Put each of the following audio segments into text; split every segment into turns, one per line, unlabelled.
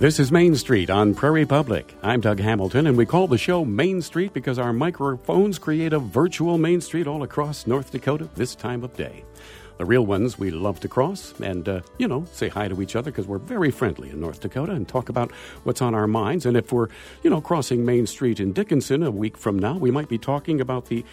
This is Main Street on Prairie Public. I'm Doug Hamilton, and we call the show Main Street because our microphones create a virtual Main Street all across North Dakota this time of day. The real ones we love to cross and, say hi to each other because we're very friendly in North Dakota and talk about what's on our minds. And if we're, crossing Main Street in Dickinson a week from now, we might be talking about the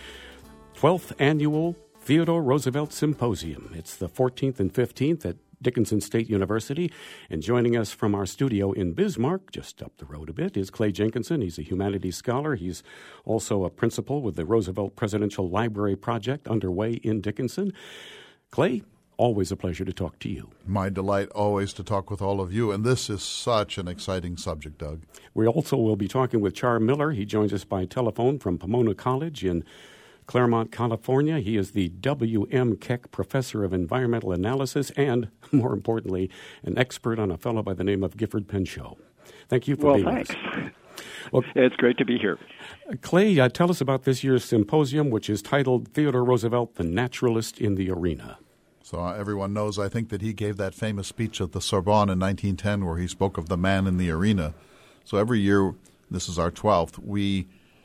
12th Annual Theodore Roosevelt Symposium. It's the 14th and 15th at Dickinson State University. And joining us from our studio in Bismarck, just up the road a bit, is Clay Jenkinson. He's a humanities scholar. He's also a principal with the Roosevelt Presidential Library Project underway in Dickinson. Clay, always a pleasure to talk to you.
My delight always to talk with all of you, and this is such an exciting subject, Doug.
We also will be talking with Char Miller. He joins us by telephone from Pomona College in Claremont, California. He is the W.M. Keck Professor of Environmental Analysis and, more importantly, an expert on a fellow by the name of Gifford Pinchot. Thank you for being with us.
Well, it's great to be here.
Clay, tell us about this year's symposium, which is titled Theodore Roosevelt, the Naturalist in the Arena.
So everyone knows, I think, that he gave that famous speech at the Sorbonne in 1910 where he spoke of the man in the arena. So every year, this is our 12th, we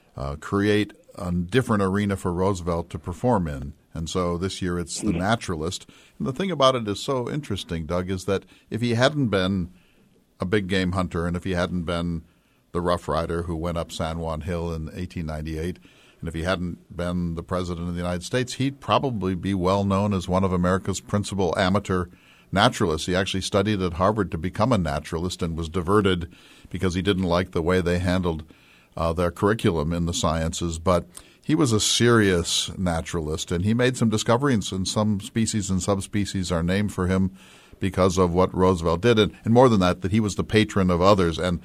create a different arena for Roosevelt to perform in. And so this year it's the naturalist. And the thing about it is so interesting, Doug, is that if he hadn't been a big game hunter and if he hadn't been the Rough Rider who went up San Juan Hill in 1898, and if he hadn't been the President of the United States, he'd probably be well known as one of America's principal amateur naturalists. He actually studied at Harvard to become a naturalist and was diverted because he didn't like the way they handled their curriculum in the sciences, but he was a serious naturalist, and he made some discoveries, and some species and subspecies are named for him because of what Roosevelt did, and more than that he was the patron of others. And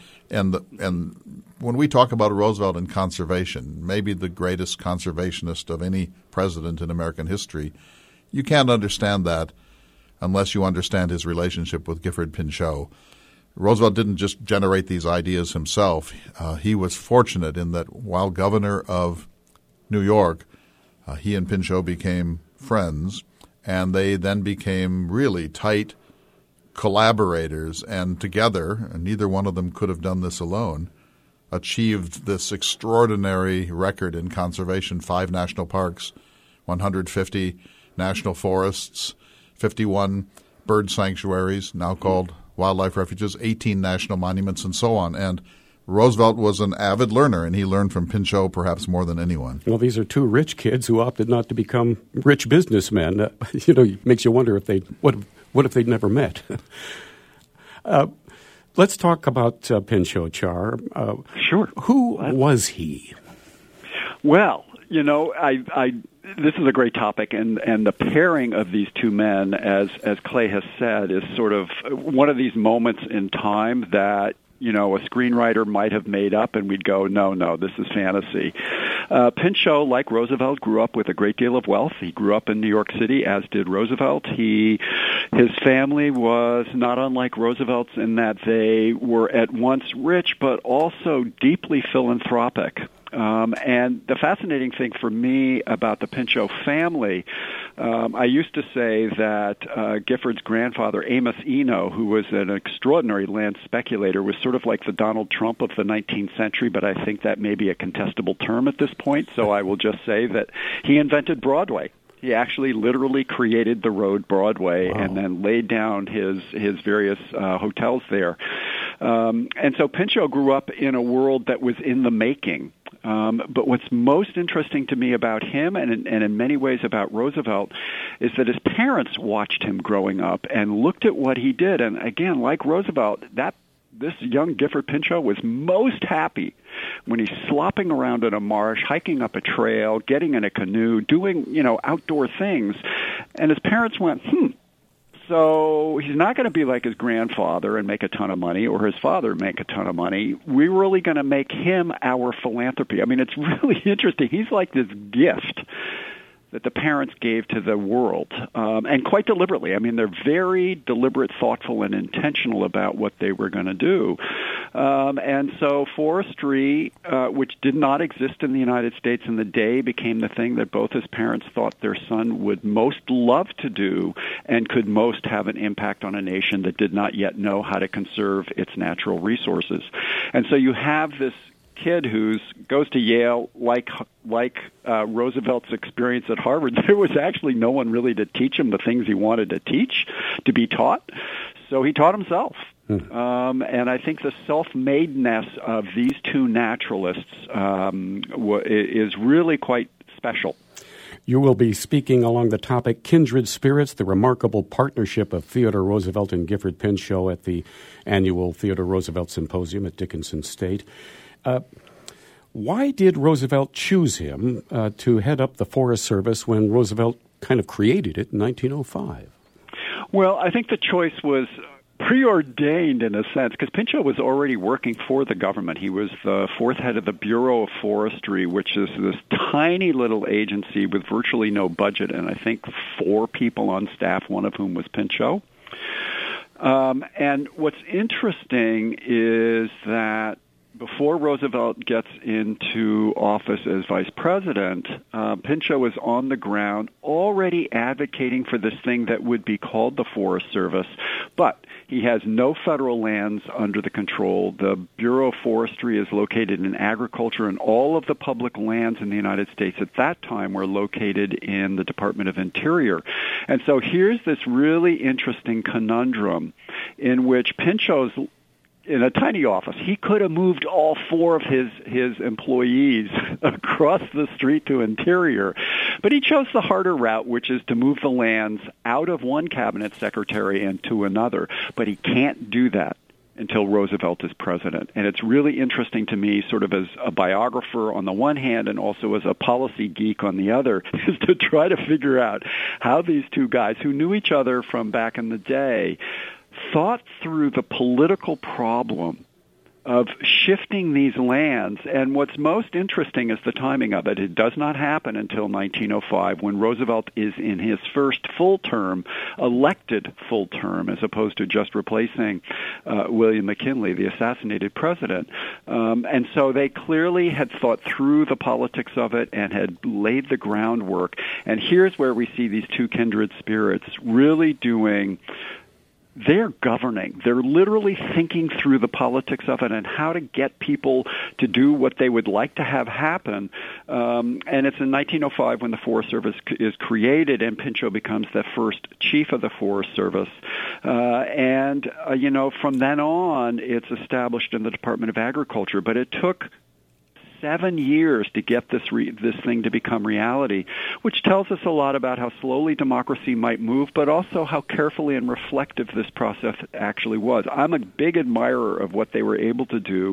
when we talk about Roosevelt and conservation, maybe the greatest conservationist of any president in American history, you can't understand that unless you understand his relationship with Gifford Pinchot. Roosevelt didn't just generate these ideas himself. He was fortunate in that while governor of New York, he and Pinchot became friends, and they then became really tight collaborators, and together, and neither one of them could have done this alone, achieved this extraordinary record in conservation: 5 national parks, 150 national forests, 51 bird sanctuaries, now called wildlife refuges, 18 national monuments, and so on. And Roosevelt was an avid learner, and he learned from Pinchot perhaps more than anyone.
Well, these are two rich kids who opted not to become rich businessmen. It makes you wonder if what if they'd never met. Let's talk about Pinchot, Char.
Sure.
Who was he?
Well, this is a great topic, and the pairing of these two men, as Clay has said, is sort of one of these moments in time that a screenwriter might have made up, and we'd go, no, this is fantasy. Pinchot, like Roosevelt, grew up with a great deal of wealth. He grew up in New York City, as did Roosevelt. His family was not unlike Roosevelt's in that they were at once rich, but also deeply philanthropic. And the fascinating thing for me about the Pinchot family, I used to say that Gifford's grandfather, Amos Eno, who was an extraordinary land speculator, was sort of like the Donald Trump of the 19th century, but I think that may be a contestable term at this point, so I will just say that he invented Broadway. He actually literally created the road Broadway. Wow. And then laid down his various hotels there. And so Pinchot grew up in a world that was in the making. But what's most interesting to me about him, and in many ways about Roosevelt, is that his parents watched him growing up and looked at what he did. And again, like Roosevelt, this young Gifford Pinchot was most happy when he's slopping around in a marsh, hiking up a trail, getting in a canoe, doing, outdoor things. And his parents went, so he's not going to be like his grandfather and make a ton of money, or his father make a ton of money. We're really going to make him our philanthropy. I mean, it's really interesting. He's like this gift that the parents gave to the world, and quite deliberately. I mean, they're very deliberate, thoughtful, and intentional about what they were going to do. And so forestry, which did not exist in the United States in the day, became the thing that both his parents thought their son would most love to do and could most have an impact on a nation that did not yet know how to conserve its natural resources. And so you have this kid who goes to Yale, like Roosevelt's experience at Harvard. There was actually no one really to teach him the things he wanted to be taught. So he taught himself. And I think the self-madeness of these two naturalists is really quite special.
You will be speaking along the topic Kindred Spirits, the remarkable partnership of Theodore Roosevelt and Gifford Pinchot at the annual Theodore Roosevelt Symposium at Dickinson State. Why did Roosevelt choose him to head up the Forest Service when Roosevelt kind of created it in 1905?
Well, I think the choice was preordained in a sense, because Pinchot was already working for the government. He was the fourth head of the Bureau of Forestry, which is this tiny little agency with virtually no budget, and I think 4 people on staff, one of whom was Pinchot. And what's interesting is that before Roosevelt gets into office as vice president, Pinchot was on the ground already advocating for this thing that would be called the Forest Service, but he has no federal lands under the control. The Bureau of Forestry is located in agriculture, and all of the public lands in the United States at that time were located in the Department of Interior. And so here's this really interesting conundrum in which Pinchot's in a tiny office. He could have moved all 4 of his employees across the street to Interior, but he chose the harder route, which is to move the lands out of one cabinet secretary and to another. But he can't do that until Roosevelt is president. And it's really interesting to me, sort of as a biographer on the one hand and also as a policy geek on the other, is to try to figure out how these two guys who knew each other from back in the day thought through the political problem of shifting these lands. And what's most interesting is the timing of it. It does not happen until 1905, when Roosevelt is in his first full term, elected full term, as opposed to just replacing William McKinley, the assassinated president. And so they clearly had thought through the politics of it and had laid the groundwork. And here's where we see these two kindred spirits really doing. They're governing. They're literally thinking through the politics of it and how to get people to do what they would like to have happen. And it's in 1905 when the Forest Service is created and Pinchot becomes the first chief of the Forest Service. And from then on, it's established in the Department of Agriculture. But it took 7 years to get this thing to become reality, which tells us a lot about how slowly democracy might move, but also how carefully and reflective this process actually was. I'm a big admirer of what they were able to do,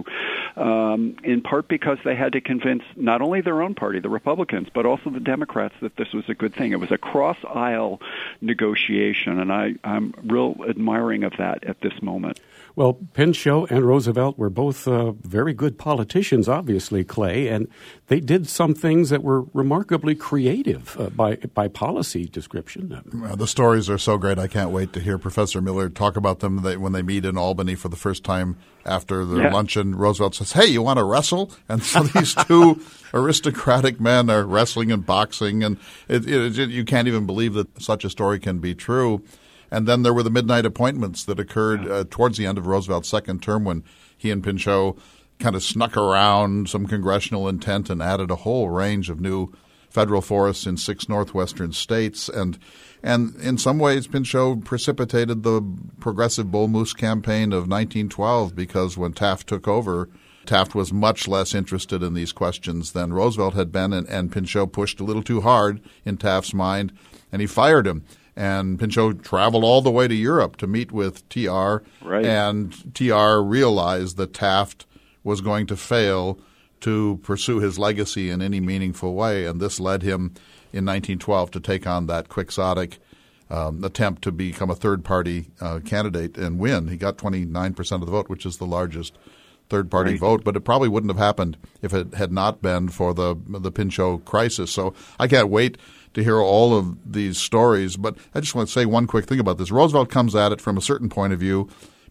in part because they had to convince not only their own party, the Republicans, but also the Democrats that this was a good thing. It was a cross-aisle negotiation, and I'm real admiring of that at this moment.
Well, Pinchot and Roosevelt were both very good politicians, obviously, Clay, and they did some things that were remarkably creative by policy description.
The stories are so great. I can't wait to hear Professor Miller talk about them when they meet in Albany for the first time after the luncheon. Roosevelt says, "Hey, you want to wrestle?" And so these two aristocratic men are wrestling and boxing, and you can't even believe that such a story can be true. And then there were the midnight appointments that occurred towards the end of Roosevelt's second term when he and Pinchot kind of snuck around some congressional intent and added a whole range of new federal forests in 6 northwestern states. And in some ways, Pinchot precipitated the Progressive Bull Moose campaign of 1912 because when Taft took over, Taft was much less interested in these questions than Roosevelt had been, and Pinchot pushed a little too hard in Taft's mind, and he fired him. And Pinchot traveled all the way to Europe to meet with TR,
right.
And TR realized that Taft was going to fail to pursue his legacy in any meaningful way, and this led him in 1912 to take on that quixotic attempt to become a third-party candidate and win. He got 29% of the vote, which is the largest third-party vote, but it probably wouldn't have happened if it had not been for the Pinchot crisis. So I can't wait to hear all of these stories, but I just want to say one quick thing about this. Roosevelt comes at it from a certain point of view.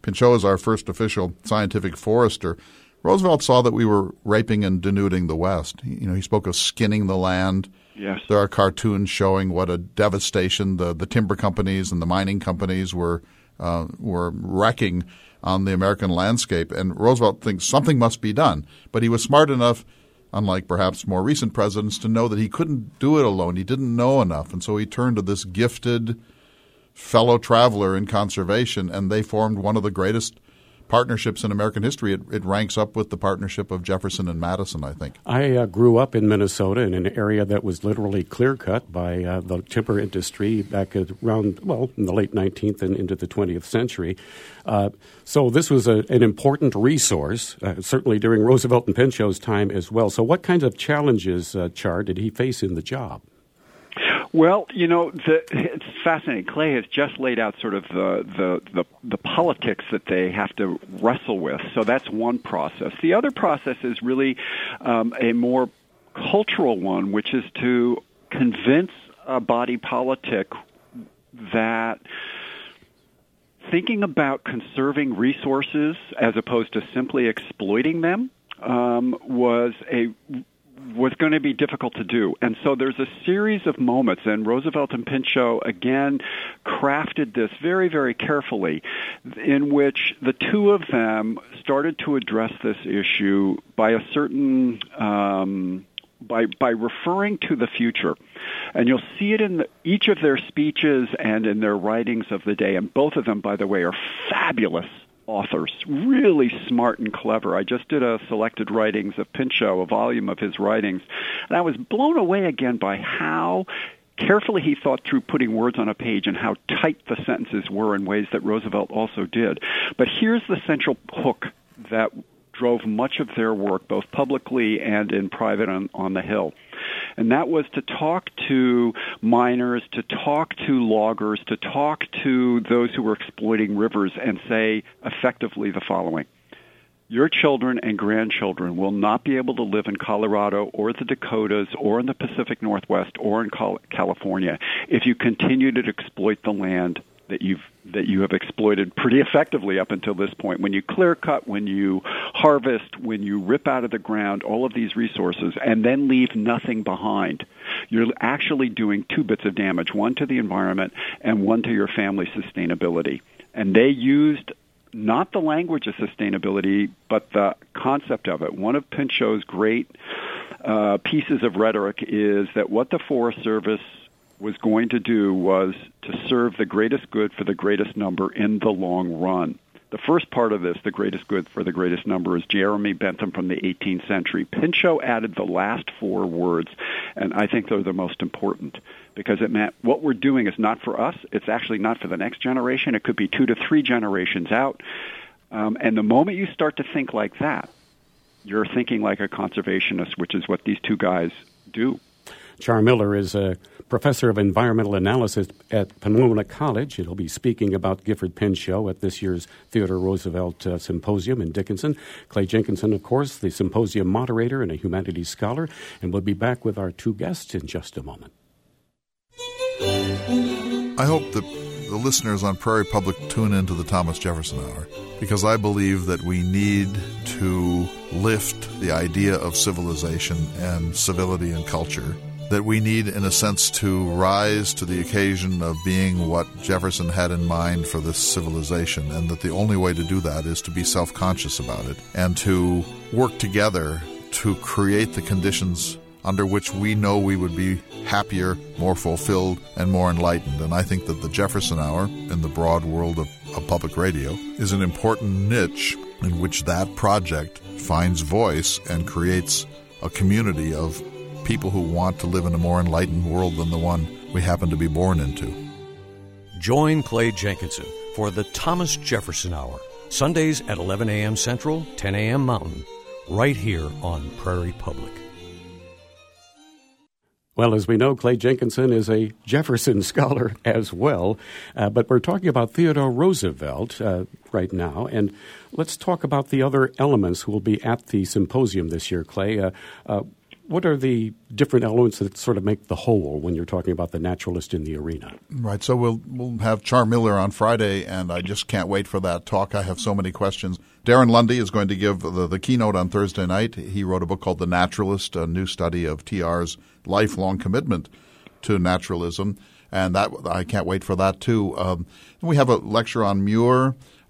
Pinchot is our first official scientific forester. Roosevelt saw that we were raping and denuding the West. He spoke of skinning the land.
Yes.
There are cartoons showing what a devastation the timber companies and the mining companies were wrecking on the American landscape. And Roosevelt thinks something must be done. But he was smart enough, unlike perhaps more recent presidents, to know that he couldn't do it alone. He didn't know enough. And so he turned to this gifted fellow traveler in conservation, and they formed one of the greatest partnerships in American history. It ranks up with the partnership of Jefferson and Madison, I think.
I grew up in Minnesota in an area that was literally clear-cut by the timber industry back around, in the late 19th and into the 20th century. So this was an important resource, certainly during Roosevelt and Pinchot's time as well. So what kinds of challenges, Char, did he face in the job?
Well, it's fascinating. Clay has just laid out sort of the politics that they have to wrestle with. So that's one process. The other process is really a more cultural one, which is to convince a body politic that thinking about conserving resources as opposed to simply exploiting them was going to be difficult to do. And so there's a series of moments, and Roosevelt and Pinchot, again, crafted this very, very carefully, in which the two of them started to address this issue by a certain by referring to the future. And you'll see it in each of their speeches and in their writings of the day. And both of them, by the way, are fabulous authors, really smart and clever. I just did a selected writings of Pinchot, a volume of his writings, and I was blown away again by how carefully he thought through putting words on a page and how tight the sentences were in ways that Roosevelt also did. But here's the central hook that drove much of their work, both publicly and in private on the Hill. And that was to talk to miners, to talk to loggers, to talk to those who were exploiting rivers and say effectively the following. Your children and grandchildren will not be able to live in Colorado or the Dakotas or in the Pacific Northwest or in California if you continue to exploit the land that you have exploited pretty effectively up until this point. When you clear cut, when you harvest, when you rip out of the ground all of these resources and then leave nothing behind, you're actually doing two bits of damage, one to the environment and one to your family's sustainability. And they used not the language of sustainability, but the concept of it. One of Pinchot's great pieces of rhetoric is that what the Forest Service was going to do was to serve the greatest good for the greatest number in the long run. The first part of this, the greatest good for the greatest number, is Jeremy Bentham from the 18th century. Pinchot added the last four words, and I think they're the most important, because it meant what we're doing is not for us. It's actually not for the next generation. It could be 2 to 3 generations out. And the moment you start to think like that, you're thinking like a conservationist, which is what these two guys do.
Char Miller is a professor of environmental analysis at Pomona College. He'll be speaking about Gifford Pinchot at this year's Theodore Roosevelt Symposium in Dickinson. Clay Jenkinson, of course, the symposium moderator and a humanities scholar. And we'll be back with our two guests in just a moment.
I hope that the listeners on Prairie Public tune into the Thomas Jefferson Hour, because I believe that we need to lift the idea of civilization and civility and culture, that we need, in a sense, to rise to the occasion of being what Jefferson had in mind for this civilization, and that the only way to do that is to be self-conscious about it and to work together to create the conditions under which we know we would be happier, more fulfilled, and more enlightened. And I think that the Jefferson Hour, in the broad world of public radio, is an important niche in which that project finds voice and creates a community of people who want to live in a more enlightened world than the one we happen to be born into.
Join Clay Jenkinson for the Thomas Jefferson Hour, Sundays at 11 a.m. Central, 10 a.m. Mountain, right here on Prairie Public.
Well, as we know, Clay Jenkinson is a Jefferson scholar as well, but we're talking about Theodore Roosevelt right now, and let's talk about the other elements who will be at the symposium this year, Clay. what are the different elements that sort of make the whole when you're talking about the naturalist in the arena?
Right. So we'll have Char Miller on Friday, and I just can't wait for that talk. I have so many questions. Darren Lundy is going to give the keynote on Thursday night. He wrote a book called The Naturalist, a new study of TR's lifelong commitment to naturalism, and that I can't wait for that too. We have a lecture on Muir.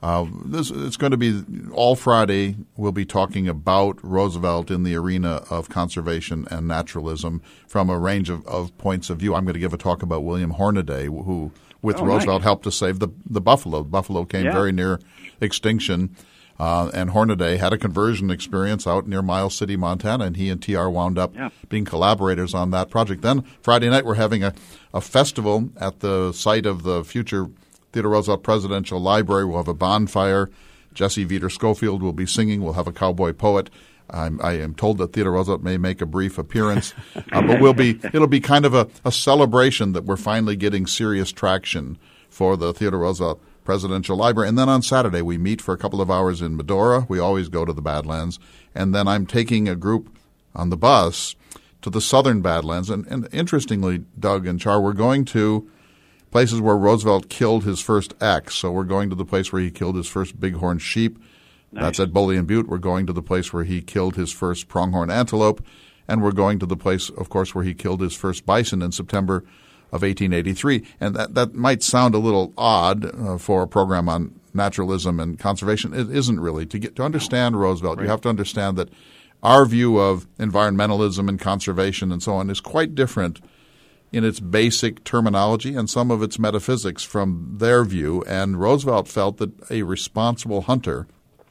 It's going to be all Friday. We'll be talking about Roosevelt in the arena of conservation and naturalism from a range of points of view. I'm going to give a talk about William Hornaday, who, with Roosevelt, helped to save the buffalo. Buffalo came very near extinction, and Hornaday had a conversion experience out near Miles City, Montana, and he and TR wound up being collaborators on that project. Then Friday night we're having a festival at the site of the future Theodore Roosevelt Presidential Library. We'll have a bonfire. Jesse Veter Schofield will be singing. We'll have a cowboy poet. I am told that Theodore Roosevelt may make a brief appearance, but it'll be kind of a celebration that we're finally getting serious traction for the Theodore Roosevelt Presidential Library. And then on Saturday we meet for a couple of hours in Medora. We always go to the Badlands. And then I'm taking a group on the bus to the southern Badlands. And interestingly, Doug and Char, we're going to places where Roosevelt killed his first ex. So we're going to the place where he killed his first bighorn sheep. Nice. That's at Bullion Butte. We're going to the place where he killed his first pronghorn antelope. And we're going to the place, of course, where he killed his first bison in September of 1883. And that might sound a little odd for a program on naturalism and conservation. It isn't really. To understand Roosevelt, you have to understand that our view of environmentalism and conservation and so on is quite different in its basic terminology and some of its metaphysics from their view. And Roosevelt felt that a responsible hunter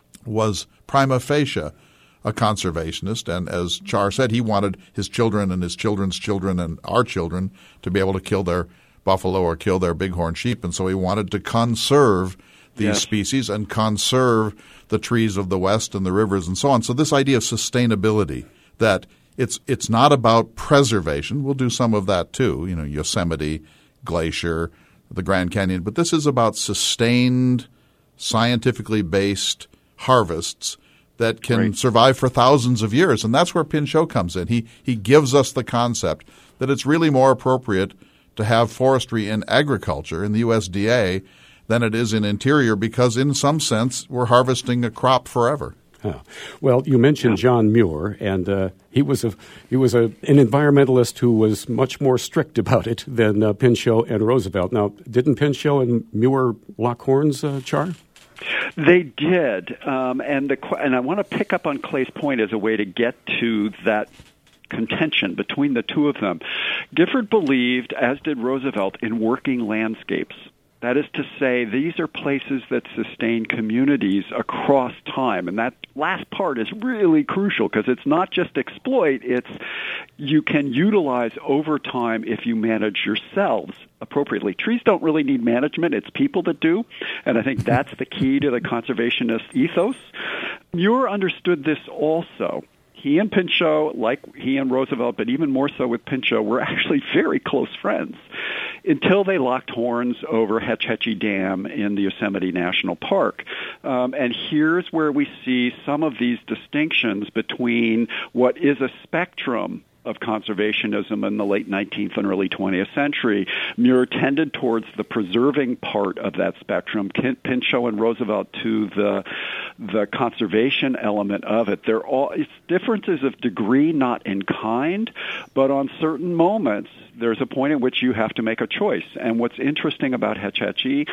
was prima facie a conservationist. And as Char said, he wanted his children and his children's children and our children to be able to kill their buffalo or kill their bighorn sheep. And so he wanted to conserve these species and conserve the trees of the West and the rivers and so on. So this idea of sustainability, that it's not about preservation. We'll do some of that too, Yosemite, Glacier, the Grand Canyon. But this is about sustained, scientifically based harvests that can survive for thousands of years. And that's where Pinchot comes in. He gives us the concept that it's really more appropriate to have forestry in agriculture, in the USDA, than it is in interior, because in some sense we're harvesting a crop forever.
Oh. Well, you mentioned John Muir, and he was an environmentalist who was much more strict about it than Pinchot and Roosevelt. Now, didn't Pinchot and Muir lock horns, Char?
They did, and I want to pick up on Clay's point as a way to get to that contention between the two of them. Gifford believed, as did Roosevelt, in working landscapes. That is to say, these are places that sustain communities across time. And that last part is really crucial because it's not just exploit, it's you can utilize over time if you manage yourselves appropriately. Trees don't really need management, it's people that do. And I think that's the key to the conservationist ethos. Muir understood this also. He and Pinchot, like he and Roosevelt, but even more so with Pinchot, were actually very close friends until they locked horns over Hetch Hetchy Dam in the Yosemite National Park. And here's where we see some of these distinctions between what is a spectrum of conservationism in the late 19th and early 20th century. Muir tended towards the preserving part of that spectrum, Pinchot and Roosevelt to the conservation element of it. It's differences of degree, not in kind, but on certain moments, there's a point at which you have to make a choice. And what's interesting about Hetch Hetchy,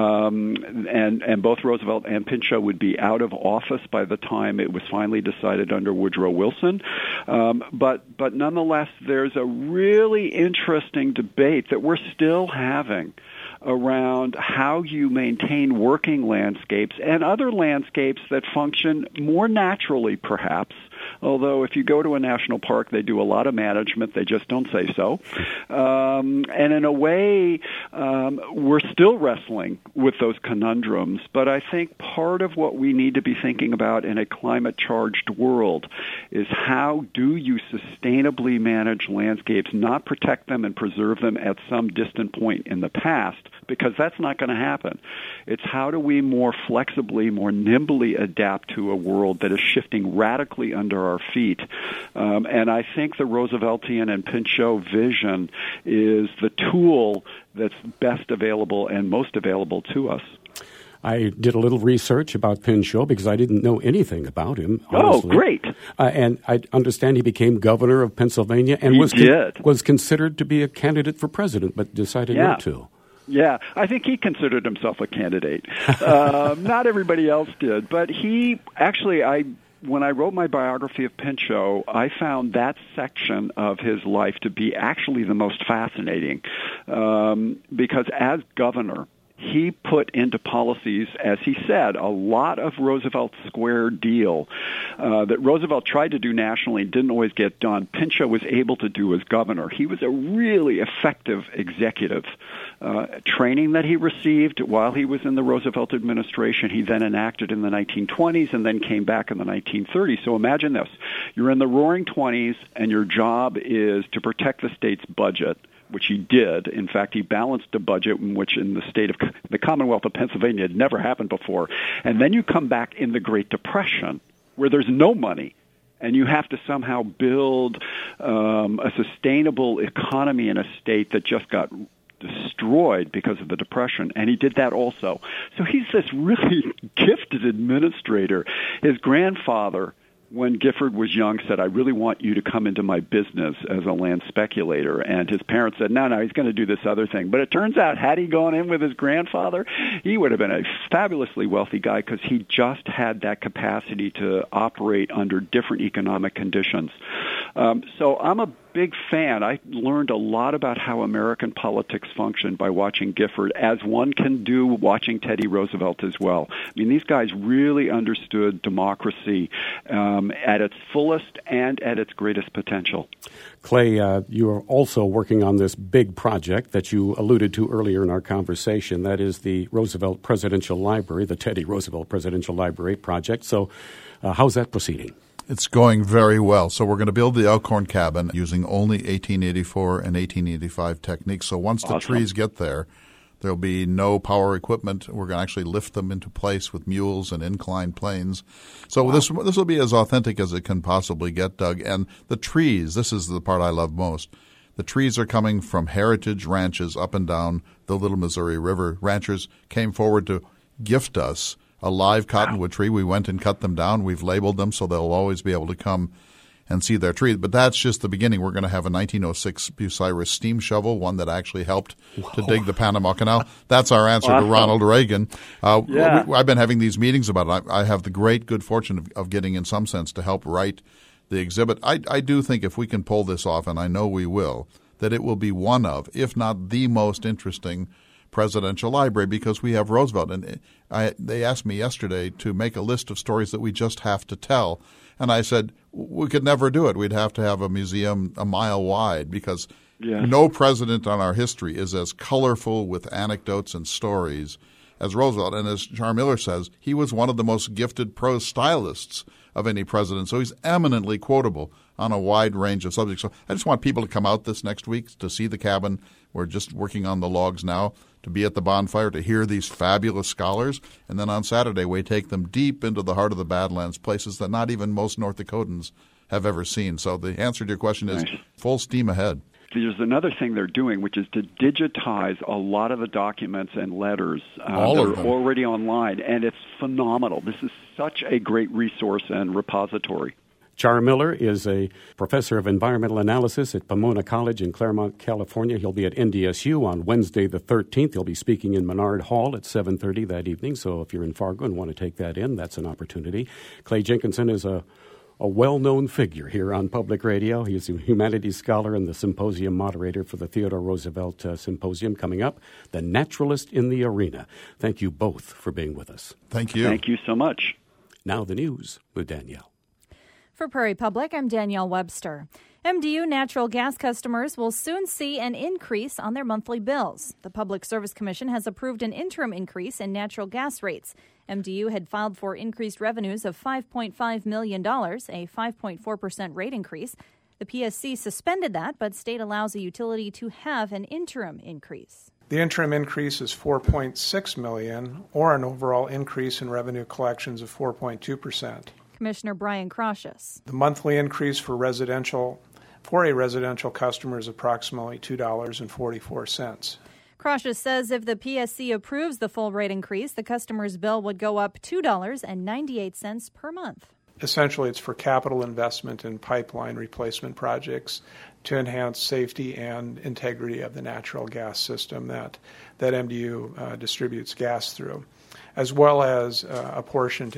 and both Roosevelt and Pinchot would be out of office by the time it was finally decided under Woodrow Wilson. But nonetheless, there's a really interesting debate that we're still having around how you maintain working landscapes and other landscapes that function more naturally, perhaps. Although if you go to a national park, they do a lot of management. They just don't say so. And in a way, we're still wrestling with those conundrums. But I think part of what we need to be thinking about in a climate-charged world is how do you sustainably manage landscapes, not protect them and preserve them at some distant point in the past, because that's not going to happen. It's how do we more flexibly, more nimbly adapt to a world that is shifting radically under our feet. And I think the Rooseveltian and Pinchot vision is the tool that's best available and most available to us.
I did a little research about Pinchot because I didn't know anything about him, honestly.
Oh, great.
And I understand he became governor of Pennsylvania and was considered to be a candidate for president, but decided not to.
Yeah, I think he considered himself a candidate. Not everybody else did. But he actually, when I wrote my biography of Pinchot, I found that section of his life to be actually the most fascinating because as governor, he put into policies, as he said, a lot of Roosevelt's square deal that Roosevelt tried to do nationally and didn't always get done. Pinchot was able to do as governor. He was a really effective executive. Training that he received while he was in the Roosevelt administration, he then enacted in the 1920s and then came back in the 1930s. So imagine this. You're in the roaring 20s, and your job is to protect the state's budget, which he did. In fact, he balanced a budget which in the state of the Commonwealth of Pennsylvania had never happened before. And then you come back in the Great Depression where there's no money, and you have to somehow build a sustainable economy in a state that just got destroyed because of the Depression, and he did that also. So he's this really gifted administrator. His grandfather, when Gifford was young, said, I really want you to come into my business as a land speculator. And his parents said, no, he's going to do this other thing. But it turns out, had he gone in with his grandfather, he would have been a fabulously wealthy guy because he just had that capacity to operate under different economic conditions. So I'm a big fan. I learned a lot about how American politics function by watching Gifford, as one can do watching Teddy Roosevelt as well. I mean, these guys really understood democracy at its fullest and at its greatest potential.
Clay, you are also working on this big project that you alluded to earlier in our conversation. That is the Roosevelt Presidential Library, the Teddy Roosevelt Presidential Library project. So how's that proceeding?
It's going very well. So we're going to build the Elkhorn cabin using only 1884 and 1885 techniques. So once the trees get there, there'll be no power equipment. We're going to actually lift them into place with mules and inclined planes. So this will be as authentic as it can possibly get, Doug. And the trees, this is the part I love most. The trees are coming from heritage ranches up and down the Little Missouri River. Ranchers came forward to gift us a live cottonwood tree. We went and cut them down. We've labeled them so they'll always be able to come and see their tree. But that's just the beginning. We're going to have a 1906 Bucyrus steam shovel, one that actually helped to dig the Panama Canal. That's our answer to Ronald Reagan. I've been having these meetings about it. I have the great good fortune of getting, in some sense, to help write the exhibit. I do think if we can pull this off, and I know we will, that it will be one of, if not the most interesting presidential library, because we have Roosevelt. And they asked me yesterday to make a list of stories that we just have to tell. And I said, we could never do it. We'd have to have a museum a mile wide because no president on our history is as colorful with anecdotes and stories as Roosevelt. And as Char Miller says, he was one of the most gifted prose stylists of any president. So he's eminently quotable on a wide range of subjects. So I just want people to come out this next week to see the cabin. We're just working on the logs now, to be at the bonfire, to hear these fabulous scholars. And then on Saturday, we take them deep into the heart of the Badlands, places that not even most North Dakotans have ever seen. So the answer to your question is full steam ahead.
There's another thing they're doing, which is to digitize a lot of the documents and letters that are already online, and it's phenomenal. This is such a great resource and repository.
Char Miller is a professor of environmental analysis at Pomona College in Claremont, California. He'll be at NDSU on Wednesday the 13th. He'll be speaking in Menard Hall at 7:30 that evening. So if you're in Fargo and want to take that in, that's an opportunity. Clay Jenkinson is a well-known figure here on public radio. He's a humanities scholar and the symposium moderator for the Theodore Roosevelt Symposium coming up, The Naturalist in the Arena. Thank you both for being with us.
Thank you.
Thank you so much.
Now the news with Danielle.
For Prairie Public, I'm Danielle Webster. MDU natural gas customers will soon see an increase on their monthly bills. The Public Service Commission has approved an interim increase in natural gas rates. MDU had filed for increased revenues of $5.5 million, a 5.4% rate increase. The PSC suspended that, but state allows a utility to have an interim increase.
The interim increase is $4.6 million, or an overall increase in revenue collections of 4.2%.
Commissioner Brian Crocious.
The monthly increase for a residential customer is approximately $2.44.
Crocious says if the PSC approves the full rate increase, the customer's bill would go up $2.98 per month.
Essentially, it's for capital investment in pipeline replacement projects to enhance safety and integrity of the natural gas system that MDU distributes gas through, as well as a portion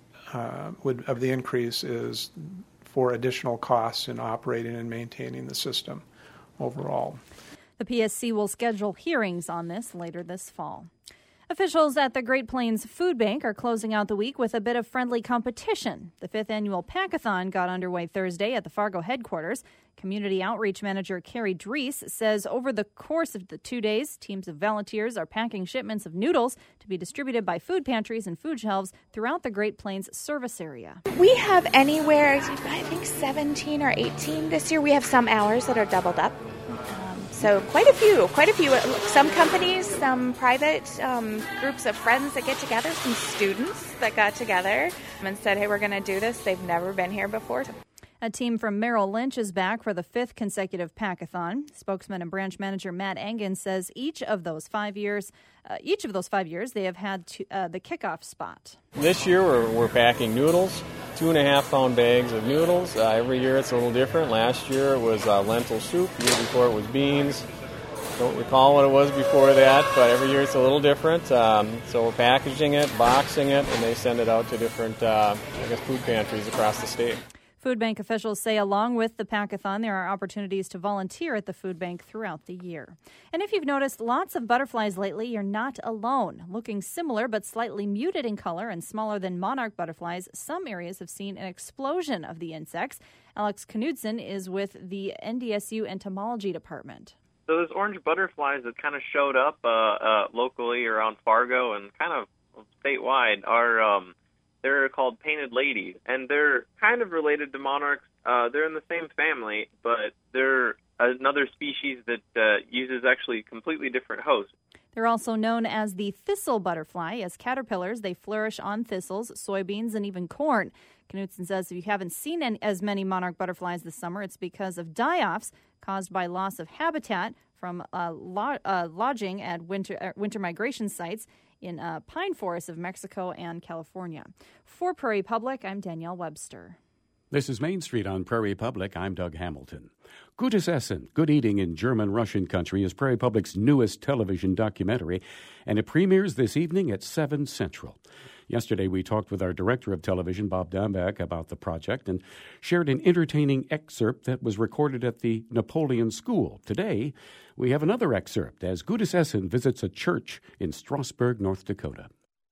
of the increase is for additional costs in operating and maintaining the system overall.
The PSC will schedule hearings on this later this fall. Officials at the Great Plains Food Bank are closing out the week with a bit of friendly competition. The 5th annual Pack-a-thon got underway Thursday at the Fargo headquarters. Community Outreach Manager Carrie Drees says over the course of the 2 days, teams of volunteers are packing shipments of noodles to be distributed by food pantries and food shelves throughout the Great Plains service area.
We have anywhere, I think 17 or 18 this year. We have some hours that are doubled up. So quite a few. Some companies, some private groups of friends that get together, some students that got together and said, hey, we're going to do this. They've never been here before.
A team from Merrill Lynch is back for the 5th consecutive Pack-a-thon. Spokesman and branch manager Matt Engen says each of those 5 years, they have had the kickoff spot.
This year we're packing noodles, 2.5-pound bags of noodles. Every year it's a little different. Last year it was lentil soup. The year before it was beans. Don't recall what it was before that, but every year it's a little different. So we're packaging it, boxing it, and they send it out to different, food pantries across the state.
Food bank officials say along with the Pack-a-thon, there are opportunities to volunteer at the food bank throughout the year. And if you've noticed lots of butterflies lately, you're not alone. Looking similar but slightly muted in color and smaller than monarch butterflies, some areas have seen an explosion of the insects. Alex Knudsen is with the NDSU Entomology Department.
So those orange butterflies that kind of showed up locally around Fargo and kind of statewide are... They're called painted ladies, and they're kind of related to monarchs. They're in the same family, but they're another species that uses actually completely different hosts.
They're also known as the thistle butterfly. As caterpillars, they flourish on thistles, soybeans, and even corn. Knudsen says if you haven't seen as many monarch butterflies this summer, it's because of die-offs caused by loss of habitat from lodging at winter migration sites in pine forests of Mexico and California. For Prairie Public, I'm Danielle Webster.
This is Main Street on Prairie Public. I'm Doug Hamilton. Gutes Essen, Good Eating in German-Russian Country, is Prairie Public's newest television documentary, and it premieres this evening at 7 Central. Yesterday, we talked with our director of television, Bob Dambeck, about the project and shared an entertaining excerpt that was recorded at the Napoleon School. Today, we have another excerpt as Gutes Essen visits a church in Strasburg, North Dakota.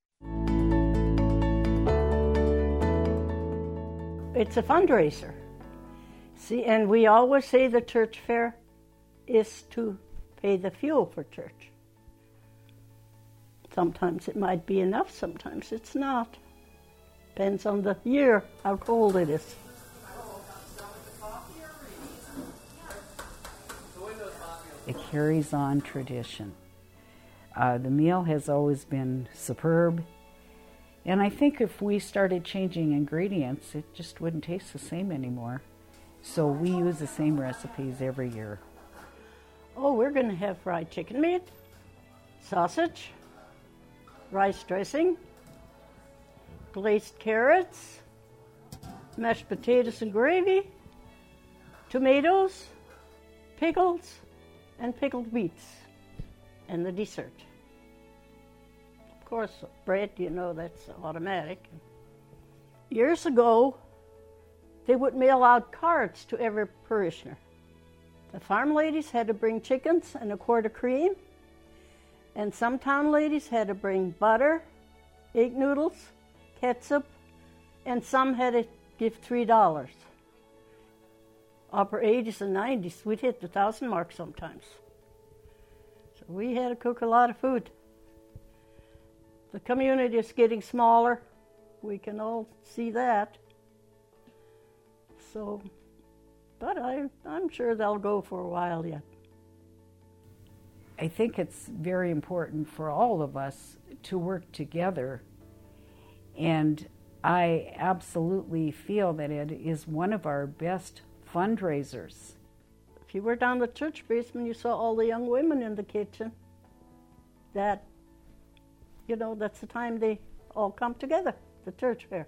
It's a fundraiser. See, and we always say the church fair is to pay the fuel for church. Sometimes it might be enough, sometimes it's not. Depends on the year, how cold it is.
It carries on tradition. The meal has always been superb. And I think if we started changing ingredients, it just wouldn't taste the same anymore. So we use the same recipes every year.
Oh, we're going to have fried chicken meat, sausage, rice dressing, glazed carrots, mashed potatoes and gravy, tomatoes, pickles, and pickled beets, and the dessert. Of course, bread, that's automatic. Years ago, they would mail out cards to every parishioner. The farm ladies had to bring chickens and a quart of cream, and some town ladies had to bring butter, egg noodles, ketchup, and some had to give $3. Upper 80s and 90s, we'd hit the 1,000 mark sometimes. So we had to cook a lot of food. The community is getting smaller. We can all see that. So, but I'm sure they'll go for a while yet.
I think it's very important for all of us to work together and I absolutely feel that it is one of our best fundraisers.
If you were down the church basement, you saw all the young women in the kitchen. That's the time they all come together, the church fair.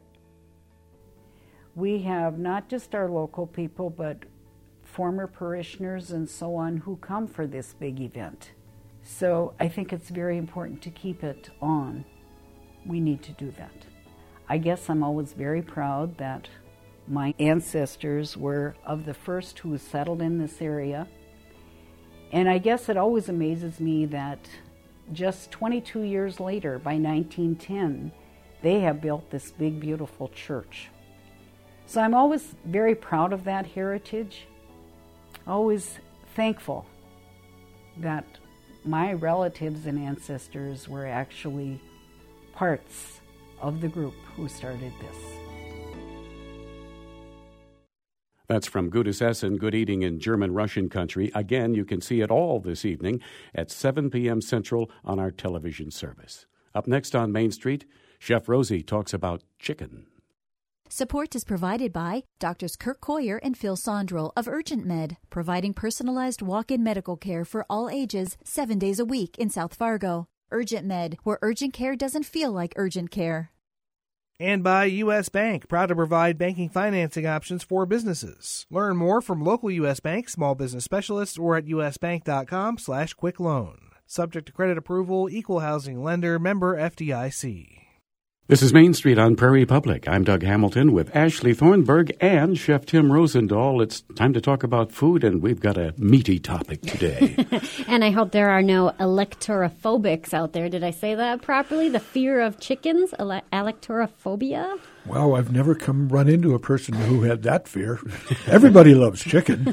We have not just our local people, but former parishioners and so on who come for this big event. So I think it's very important to keep it on. We need to do that. I guess I'm always very proud that my ancestors were of the first who settled in this area. And I guess it always amazes me that just 22 years later, by 1910, they have built this big, beautiful church. So I'm always very proud of that heritage, always thankful that my relatives and ancestors were actually parts of the group who started this.
That's from Gutes Essen, Good Eating in German-Russian Country. Again, you can see it all this evening at 7 p.m. Central on our television service. Up next on Main Street, Chef Rosie talks about chicken.
Support is provided by Drs. Kirk Coyer and Phil Sondrel of Urgent Med, providing personalized walk-in medical care for all ages 7 days a week in South Fargo. Urgent Med, where urgent care doesn't feel like urgent care.
And by U.S. Bank, proud to provide banking financing options for businesses. Learn more from local U.S. Bank small business specialists or at usbank.com/quickloan. Subject to credit approval, equal housing lender, member FDIC.
This is Main Street on Prairie Public. I'm Doug Hamilton with Ashley Thornburg and Chef Tim Rosendahl. It's time to talk about food, and we've got a meaty topic today.
And I hope there are no electorophobics out there. Did I say that properly? The fear of chickens? Electorophobia?
Well, I've never run into a person who had that fear. Everybody loves chicken.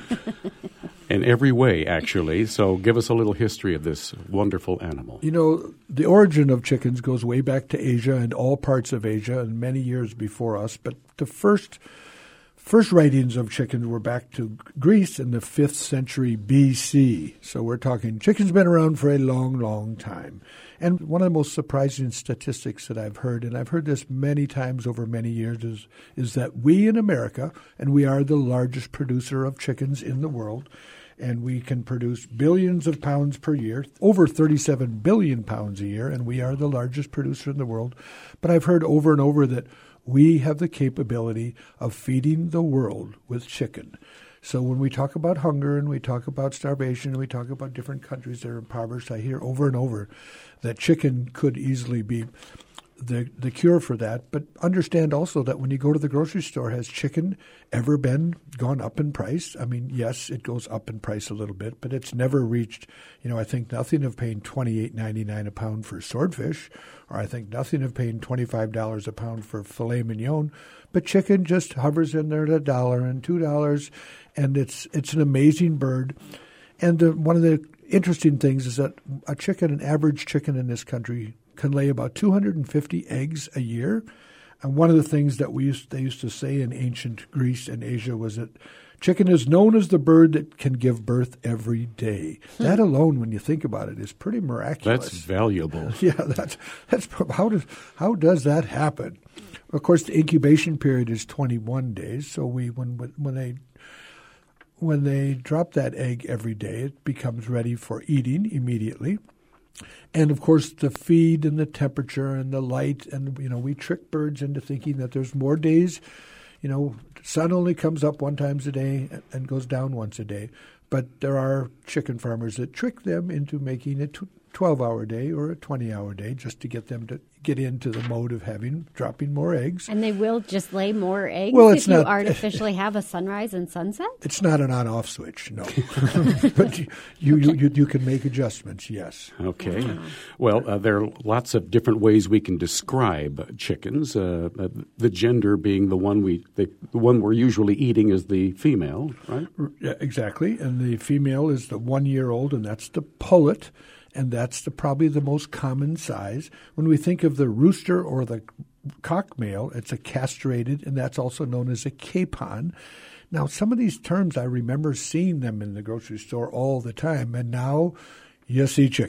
In every way, actually. So give us a little history of this wonderful animal.
You know, the origin of chickens goes way back to Asia and all parts of Asia and many years before us. But the first writings of chickens were back to Greece in the 5th century B.C. So we're talking chickens been around for a long, long time. And one of the most surprising statistics that I've heard, and I've heard this many times over many years, is that we in America, and we are the largest producer of chickens in the world, and we can produce billions of pounds per year, over 37 billion pounds a year, and we are the largest producer in the world. But I've heard over and over that we have the capability of feeding the world with chicken. So when we talk about hunger and we talk about starvation and we talk about different countries that are impoverished, I hear over and over that chicken could easily be the cure for that. But understand also that when you go to the grocery store, has chicken ever gone up in price? I mean, yes, it goes up in price a little bit, but it's never reached, I think nothing of paying $28.99 a pound for swordfish, or I think nothing of paying $25 a pound for filet mignon. But chicken just hovers in there at $1 and $2, and it's an amazing bird. And one of the interesting things is that an average chicken in this country can lay about 250 eggs a year. And one of the things that they used to say in ancient Greece and Asia was that chicken is known as the bird that can give birth every day. That alone, when you think about it, is pretty miraculous.
That's valuable.
Yeah, that's how does that happen? Of course, the incubation period is 21 days. So when they drop that egg every day, it becomes ready for eating immediately. And, of course, the feed and the temperature and the light. And, we trick birds into thinking that there's more days. Sun only comes up one time a day and goes down once a day. But there are chicken farmers that trick them into making a 12-hour day or a 20-hour day just to get them to get into the mode of dropping more eggs.
And they will just lay more eggs if you artificially have a sunrise and sunset?
It's not an on-off switch, no. But you can make adjustments, yes.
Okay. Well, there are lots of different ways we can describe chickens. The gender being the one we're usually eating is the female, right?
Yeah, exactly. And the female is the 1-year-old, and that's the pullet. And that's probably the most common size. When we think of the rooster or the cock male, it's a castrated, and that's also known as a capon. Now, some of these terms, I remember seeing them in the grocery store all the time, and now you see chicken.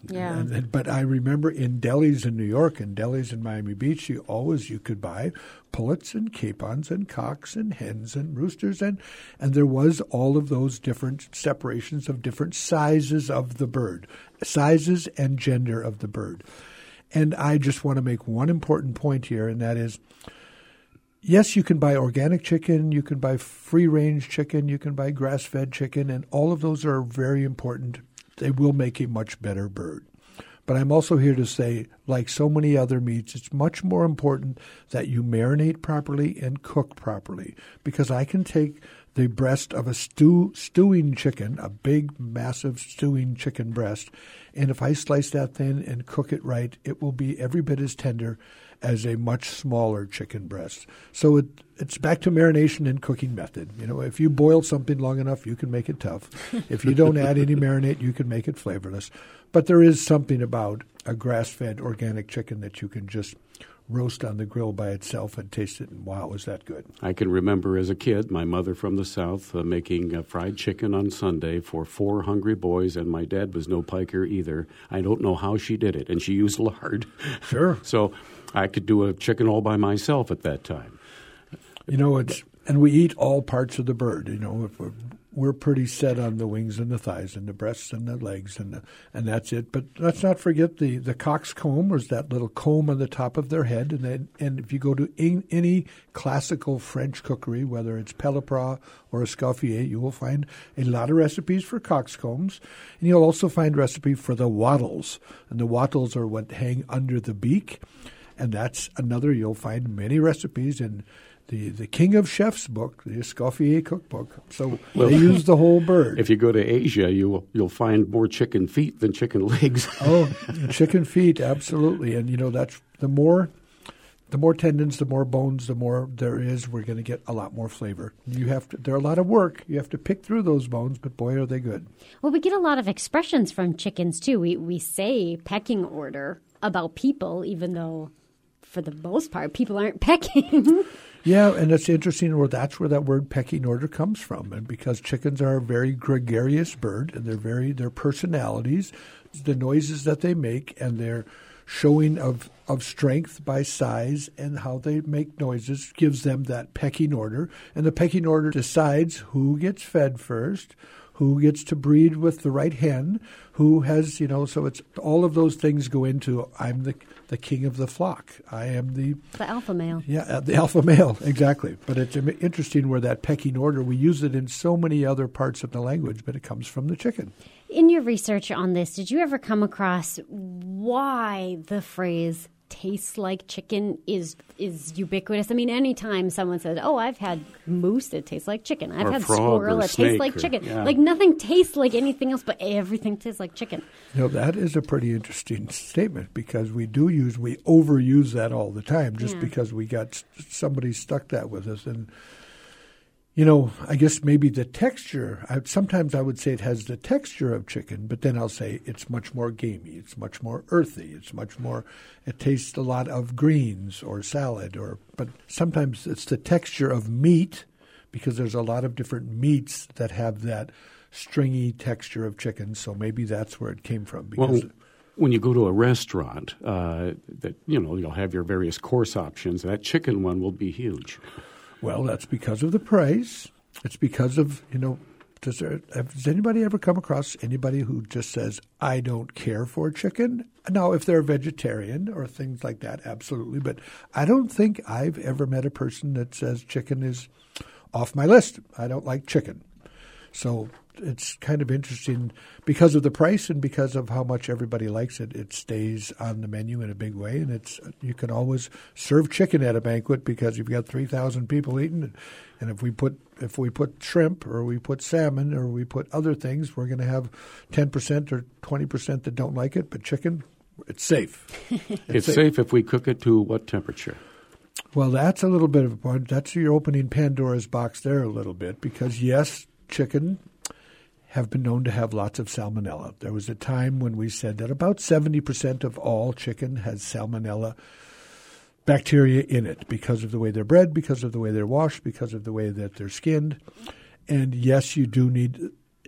Yeah.
But I remember in delis in New York and delis in Miami Beach, you could buy pullets and capons and cocks and hens and roosters, and there was all of those different separations of different sizes of the bird, sizes and gender of the bird. And I just want to make one important point here, and that is, yes, you can buy organic chicken, you can buy free-range chicken, you can buy grass-fed chicken, and all of those are very important. They will make a much better bird. But I'm also here to say, like so many other meats, it's much more important that you marinate properly and cook properly, because I can take the breast of a stewing chicken, a big, massive stewing chicken breast, and if I slice that thin and cook it right, it will be every bit as tender as a much smaller chicken breast. So it's back to marination and cooking method. You know, if you boil something long enough, you can make it tough. If you don't add any marinade, you can make it flavorless. But there is something about a grass-fed organic chicken that you can just roast on the grill by itself and taste it, and wow, is that good.
I can remember as a kid my mother from the South making fried chicken on Sunday for 4 hungry boys, and my dad was no piker either. I don't know how she did it, and she used lard.
Sure.
So I could do a chicken all by myself at that time.
You know, and we eat all parts of the bird. You know, if we're pretty set on the wings and the thighs and the breasts and the legs and that's it. But let's not forget the cock's comb, or that little comb on the top of their head. And if you go to any classical French cookery, whether it's Pellepras or Escoffier, you will find a lot of recipes for cock's combs. And you'll also find recipe for the wattles. And the wattles are what hang under the beak. And that's another, you'll find many recipes in the King of Chefs book, the Escoffier cookbook. So they use the whole bird.
If you go to Asia, you'll find more chicken feet than chicken legs.
Oh, chicken feet, absolutely. And, you know, that's the more tendons, the more bones, the more there is, we're going to get a lot more flavor. They're a lot of work. You have to pick through those bones, but boy, are they good.
Well, we get a lot of expressions from chickens, too. We say pecking order about people, even though for the most part, people aren't pecking.
Yeah, and it's interesting that's where that word pecking order comes from. And because chickens are a very gregarious bird, and their personalities, the noises that they make, and their showing of strength by size and how they make noises gives them that pecking order. And the pecking order decides who gets fed first, who gets to breed with the right hen, who has, you know, so it's all of those things go into I'm the king of the flock. I am the
alpha male.
Yeah, the alpha male, exactly. But it's interesting where that pecking order, we use it in so many other parts of the language, but it comes from the chicken.
In your research on this, did you ever come across why the phrase tastes like chicken is ubiquitous? I mean, anytime someone says, oh, I've had moose that tastes like chicken. I've had squirrel that tastes like chicken.
Yeah.
Like nothing tastes like anything else, but everything tastes like chicken.
You know, that is a pretty interesting statement, because we overuse that all the time just because we got somebody stuck that with us. And, you know, I guess maybe the texture, sometimes I would say it has the texture of chicken, but then I'll say it's much more gamey, it's much more earthy, it tastes a lot of greens or salad, but sometimes it's the texture of meat, because there's a lot of different meats that have that stringy texture of chicken, so maybe that's where it came from. Because
when you go to a restaurant, you'll have your various course options. That chicken one will be huge.
Well, that's because of the price. It's because of, you know, has anybody ever come across anybody who just says, I don't care for chicken? Now, if they're vegetarian or things like that, absolutely. But I don't think I've ever met a person that says chicken is off my list. I don't like chicken. So it's kind of interesting because of the price and because of how much everybody likes it. It stays on the menu in a big way, and you can always serve chicken at a banquet because you've got 3,000 people eating. And if we put shrimp or we put salmon or we put other things, we're going to have 10% or 20% that don't like it. But chicken, it's safe.
It's safe if we cook it to what temperature?
Well, that's a little bit of a point. That's you're opening Pandora's box there a little bit, because yes, chicken have been known to have lots of salmonella. There was a time when we said that about 70% of all chicken has salmonella bacteria in it because of the way they're bred, because of the way they're washed, because of the way that they're skinned. And yes, you do need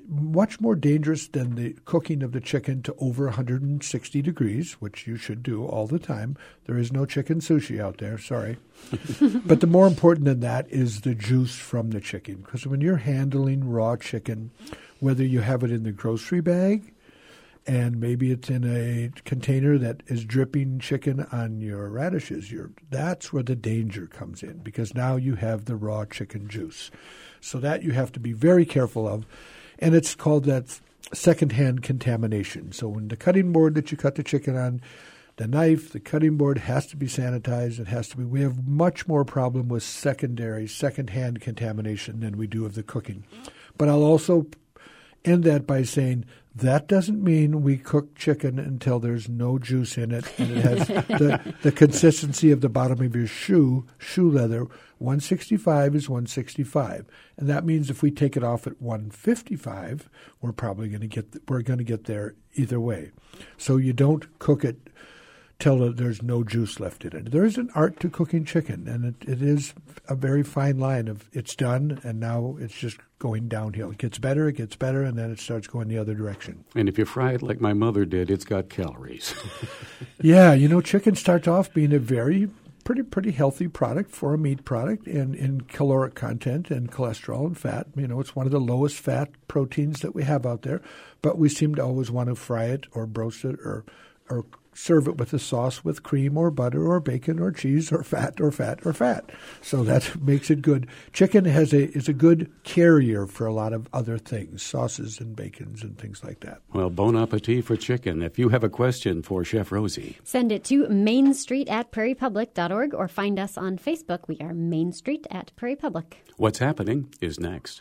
much more dangerous than the cooking of the chicken to over 160 degrees, which you should do all the time. There is no chicken sushi out there, sorry. But the more important than that is the juice from the chicken. Because when you're handling raw chicken, whether you have it in the grocery bag and maybe it's in a container that is dripping chicken on your radishes, that's where the danger comes in, because now you have the raw chicken juice. So that you have to be very careful of. And it's called that secondhand contamination. So when the cutting board that you cut the chicken on, the knife, the cutting board has to be sanitized. It has to be. We have much more problem with secondhand contamination than we do of the cooking. But I'll also end that by saying that doesn't mean we cook chicken until there's no juice in it and it has the consistency of the bottom of your shoe leather. 165 is 165, and that means if we take it off at 155, we're probably going to get there either way. So you don't cook it till there's no juice left in it. There is an art to cooking chicken, and it is a very fine line of it's done, and now it's just going downhill. It gets better, and then it starts going the other direction.
And if you fry it like my mother did, it's got calories.
Yeah, chicken starts off being a very pretty healthy product for a meat product in caloric content and cholesterol and fat. It's one of the lowest fat proteins that we have out there, but we seem to always want to fry it or roast it or serve it with a sauce with cream or butter or bacon or cheese or fat or fat or fat. So that makes it good. Chicken is a good carrier for a lot of other things, sauces and bacons and things like that.
Well, bon appetit for chicken. If you have a question for Chef Rosie,
send it to mainstreet@prairiepublic.org or find us on Facebook. We are Main Street at Prairie Public.
What's Happening is next.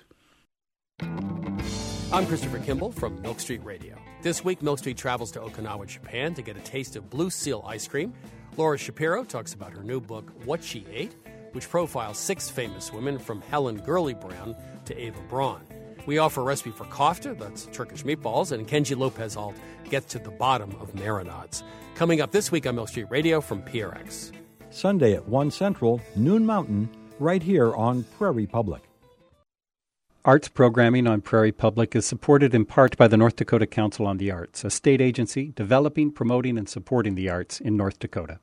I'm Christopher Kimball from Milk Street Radio. This week, Milk Street travels to Okinawa, Japan to get a taste of Blue Seal ice cream. Laura Shapiro talks about her new book, What She Ate, which profiles 6 famous women from Helen Gurley Brown to Eva Braun. We offer a recipe for kofta, that's Turkish meatballs, and Kenji Lopez-Alt gets to the bottom of marinades. Coming up this week on Milk Street Radio from PRX.
Sunday at 1 Central, noon Mountain, right here on Prairie Public.
Arts programming on Prairie Public is supported in part by the North Dakota Council on the Arts, a state agency developing, promoting, and supporting the arts in North Dakota.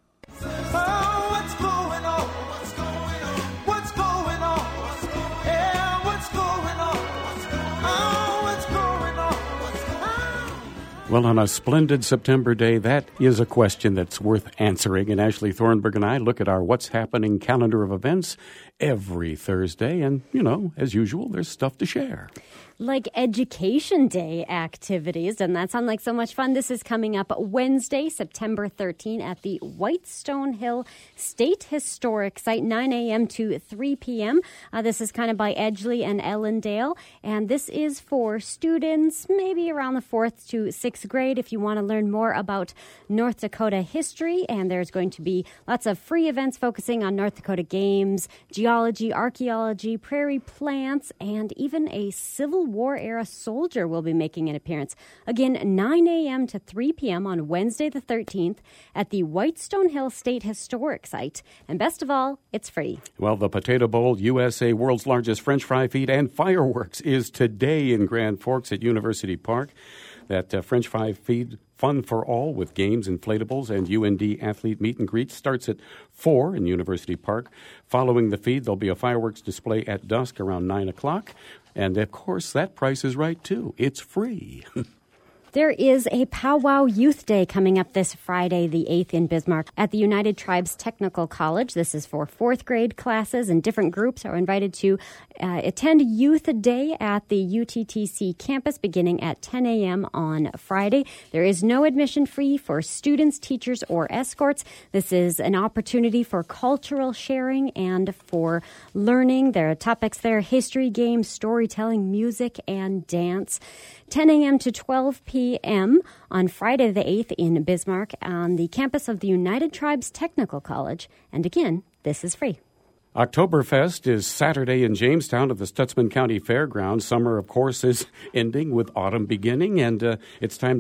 Well, on a splendid September day, that is a question that's worth answering. And Ashley Thornburg and I look at our What's Happening calendar of events every Thursday. And, as usual, there's stuff to share.
Like Education Day activities. Doesn't that sound like so much fun? This is coming up Wednesday, September 13 at the Whitestone Hill State Historic Site, 9 a.m. to 3 p.m. This is kind of by Edgeley and Ellendale. And this is for students maybe around the 4th to 6th grade if you want to learn more about North Dakota history. And there's going to be lots of free events focusing on North Dakota games, geology, archaeology, prairie plants, and even a Civil War-era soldier will be making an appearance. Again, 9 a.m. to 3 p.m. on Wednesday the 13th at the Whitestone Hill State Historic Site. And best of all, it's free.
Well, the Potato Bowl, USA, world's largest French fry feed and fireworks, is today in Grand Forks at University Park. That French fry feed, fun for all with games, inflatables, and UND athlete meet and greet starts at 4 in University Park. Following the feed, there'll be a fireworks display at dusk around 9 o'clock. And, of course, that price is right, too. It's free.
There is a Powwow Youth Day coming up this Friday, the 8th in Bismarck at the United Tribes Technical College. This is for 4th grade classes, and different groups are invited to attend Youth Day at the UTTC campus beginning at 10 a.m. on Friday. There is no admission fee for students, teachers, or escorts. This is an opportunity for cultural sharing and for learning. There are topics there: history, games, storytelling, music, and dance. 10 a.m. to 12 p.m. on Friday the 8th in Bismarck on the campus of the United Tribes Technical College. And again, this is free.
Oktoberfest is Saturday in Jamestown at the Stutzman County Fairgrounds. Summer, of course, is ending with autumn beginning, and it's time to get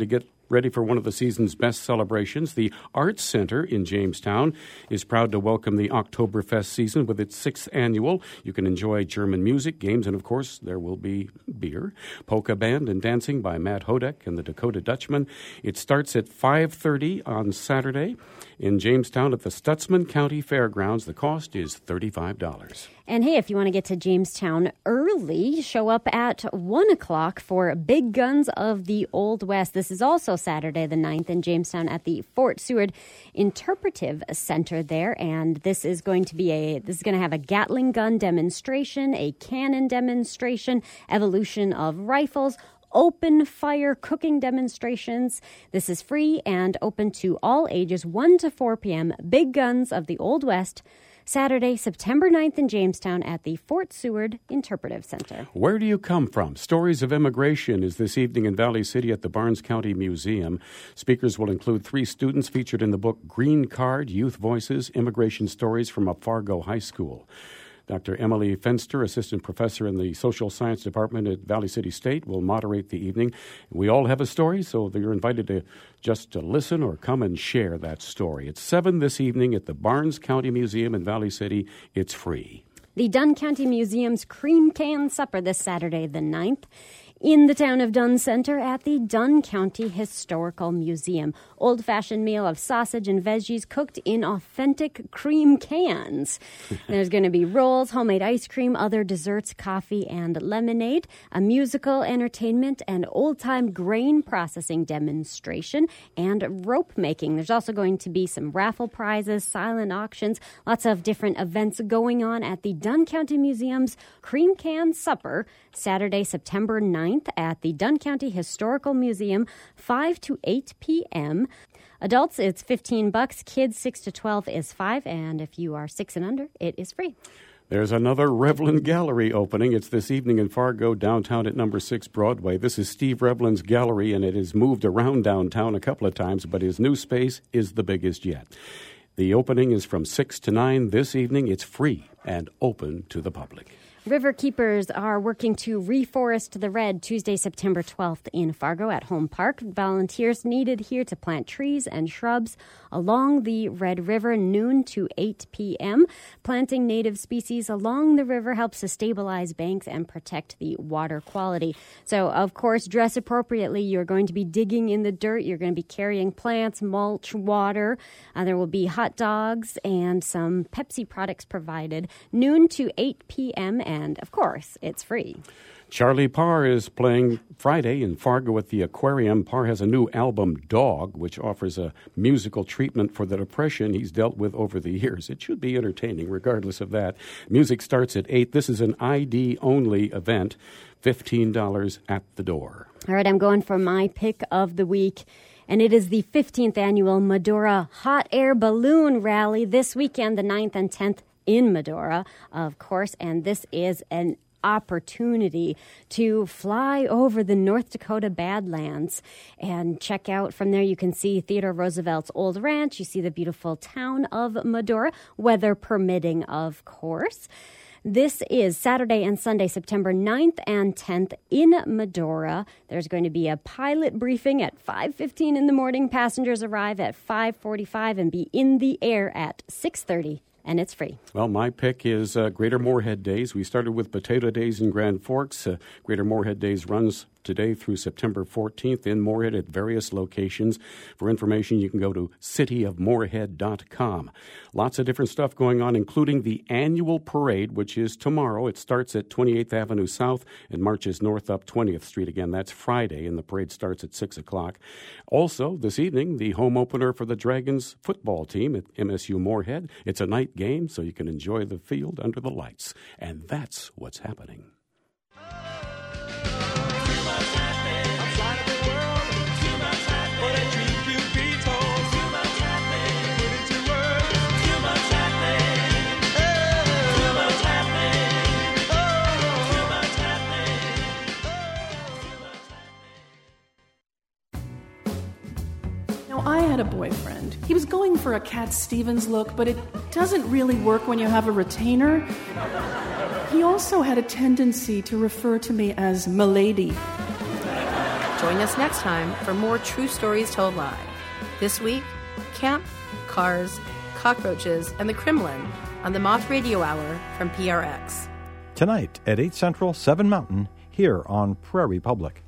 Ready for one of the season's best celebrations, the Arts Center in Jamestown is proud to welcome the Oktoberfest season with its 6th annual. You can enjoy German music, games, and of course, there will be beer. Polka band and dancing by Matt Hodek and the Dakota Dutchman. It starts at 5:30 on Saturday in Jamestown at the Stutzman County Fairgrounds. The cost is $35.
And hey, if you want to get to Jamestown early, show up at 1 o'clock for Big Guns of the Old West. This is also Saturday the 9th in Jamestown at the Fort Seward Interpretive Center there. And this is going to have a Gatling gun demonstration, a cannon demonstration, evolution of rifles, open fire cooking demonstrations. This is free and open to all ages, 1 to 4 p.m. Big Guns of the Old West, Saturday, September 9th in Jamestown at the Fort Seward Interpretive Center.
Where do you come from? Stories of Immigration is this evening in Valley City at the Barnes County Museum. Speakers will include 3 students featured in the book Green Card, Youth Voices, Immigration Stories from a Fargo High School. Dr. Emily Fenster, assistant professor in the social science department at Valley City State, will moderate the evening. We all have a story, so you're invited to just listen or come and share that story. It's 7 this evening at the Barnes County Museum in Valley City. It's free.
The Dunn County Museum's Cream Can Supper this Saturday, the 9th. In the town of Dunn Center at the Dunn County Historical Museum. Old-fashioned meal of sausage and veggies cooked in authentic cream cans. There's going to be rolls, homemade ice cream, other desserts, coffee, and lemonade, a musical entertainment, an old-time grain processing demonstration, and rope making. There's also going to be some raffle prizes, silent auctions, lots of different events going on at the Dunn County Museum's Cream Can Supper, Saturday, September 9th. At the Dunn County Historical Museum, 5 to 8 p.m. Adults, it's $15. Kids, 6 to 12 is $5. And if you are 6 and under, it is free.
There's another Revlin Gallery opening. It's this evening in Fargo, downtown at number 6 Broadway. This is Steve Revlin's gallery, and it has moved around downtown a couple of times, but his new space is the biggest yet. The opening is from 6 to 9 this evening. It's free and open to the public.
River keepers are working to reforest the red Tuesday, September 12th in Fargo at Home Park. Volunteers needed here to plant trees and shrubs along the Red River, noon to 8 p.m. Planting native species along the river helps to stabilize banks and protect the water quality. So, of course, dress appropriately. You're going to be digging in the dirt. You're going to be carrying plants, mulch, water. There will be hot dogs and some Pepsi products provided, noon to 8 p.m. And, of course, it's free.
Charlie Parr is playing Friday in Fargo at the Aquarium. Parr has a new album, Dog, which offers a musical treatment for the depression he's dealt with over the years. It should be entertaining, regardless of that. Music starts at 8. This is an ID-only event, $15 at the door.
All right, I'm going for my pick of the week. And it is the 15th annual Medora Hot Air Balloon Rally this weekend, the 9th and 10th in Medora, of course. And this is an opportunity to fly over the North Dakota Badlands and check out from there. You can see Theodore Roosevelt's old ranch. You see the beautiful town of Medora, weather permitting, of course. This is Saturday and Sunday, September 9th and 10th in Medora. There's going to be a pilot briefing at 5:15 in the morning. Passengers arrive at 5:45 and be in the air at 6:30. And it's free.
Well, my pick is Greater Moorhead Days. We started with Potato Days in Grand Forks. Greater Moorhead Days runs today through September 14th in Moorhead at various locations. For information, you can go to cityofmoorhead.com. Lots of different stuff going on, including the annual parade, which is tomorrow. It starts at 28th Avenue South and marches north up 20th Street. Again, that's Friday, and the parade starts at 6 o'clock. Also, this evening, the home opener for the Dragons football team at MSU Moorhead. It's a night game, so you can enjoy the field under the lights. And that's what's happening.
I had a boyfriend. He was going for a Cat Stevens look, but it doesn't really work when you have a retainer. He also had a tendency to refer to me as Milady.
Join us next time for more true stories told live. This week, camp, cars, cockroaches, and the Kremlin on the Moth Radio Hour from PRX.
Tonight at 8 Central, 7 Mountain, here on Prairie Public.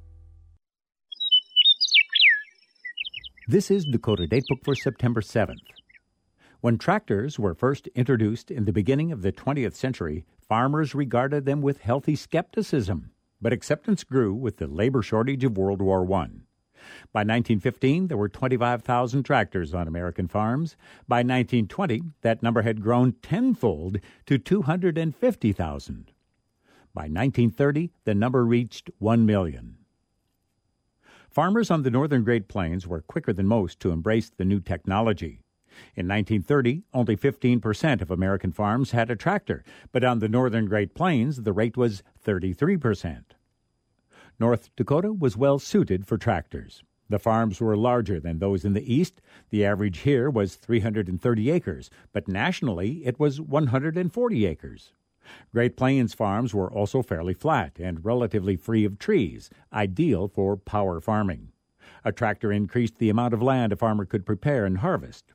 This is Dakota Datebook for September 7th. When tractors were first introduced in the beginning of the 20th century, farmers regarded them with healthy skepticism, but acceptance grew with the labor shortage of World War I. By 1915, there were 25,000 tractors on American farms. By 1920, that number had grown tenfold to 250,000. By 1930, the number reached 1 million. Farmers on the northern Great Plains were quicker than most to embrace the new technology. In 1930, only 15% of American farms had a tractor, but on the northern Great Plains, the rate was 33%. North Dakota was well suited for tractors. The farms were larger than those in the east. The average here was 330 acres, but nationally it was 140 acres. Great Plains farms were also fairly flat and relatively free of trees, ideal for power farming. A tractor increased the amount of land a farmer could prepare and harvest.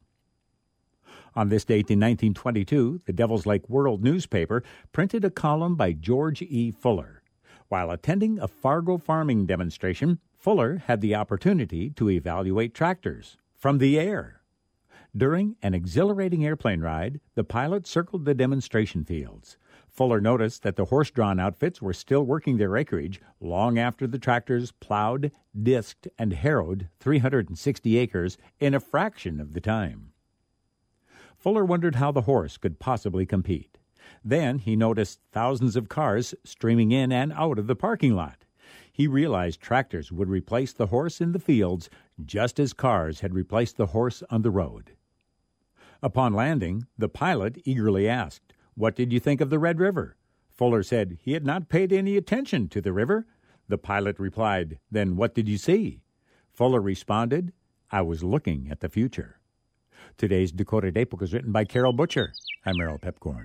On this date in 1922, the Devil's Lake World newspaper printed a column by George E. Fuller. While attending a Fargo farming demonstration, Fuller had the opportunity to evaluate tractors from the air. During an exhilarating airplane ride, the pilot circled the demonstration fields. Fuller noticed that the horse-drawn outfits were still working their acreage long after the tractors plowed, disked, and harrowed 360 acres in a fraction of the time. Fuller wondered how the horse could possibly compete. Then he noticed thousands of cars streaming in and out of the parking lot. He realized tractors would replace the horse in the fields just as cars had replaced the horse on the road. Upon landing, the pilot eagerly asked, "What did you think of the Red River?" Fuller said he had not paid any attention to the river. The pilot replied, "Then what did you see?" Fuller responded, "I was looking at the future." Today's Dakota Datebook is written by Carol Butcher. I'm Errol Pepcorn.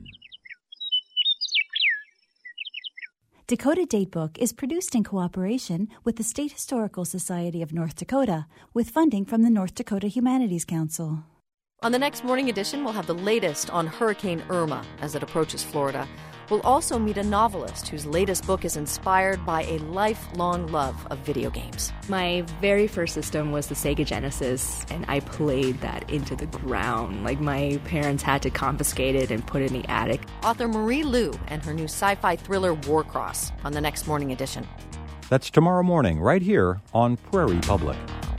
Dakota Datebook is produced in cooperation with the State Historical Society of North Dakota, with funding from the North Dakota Humanities Council.
On the next Morning Edition, we'll have the latest on Hurricane Irma as it approaches Florida. We'll also meet a novelist whose latest book is inspired by a lifelong love of video games.
My very first system was the Sega Genesis, and I played that into the ground. Like, my parents had to confiscate it and put it in the attic.
Author Marie Lu and her new sci-fi thriller Warcross on the next Morning Edition.
That's tomorrow morning, right here on Prairie Public.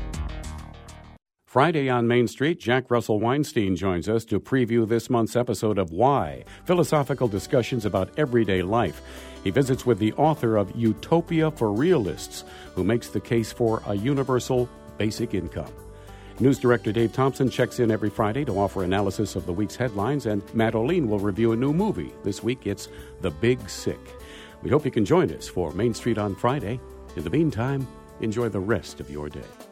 Friday on Main Street, Jack Russell Weinstein joins us to preview this month's episode of Why, philosophical discussions about everyday life. He visits with the author of Utopia for Realists, who makes the case for a universal basic income. News Director Dave Thompson checks in every Friday to offer analysis of the week's headlines, and Matt O'Lean will review a new movie. This week, it's The Big Sick. We hope you can join us for Main Street on Friday. In the meantime, enjoy the rest of your day.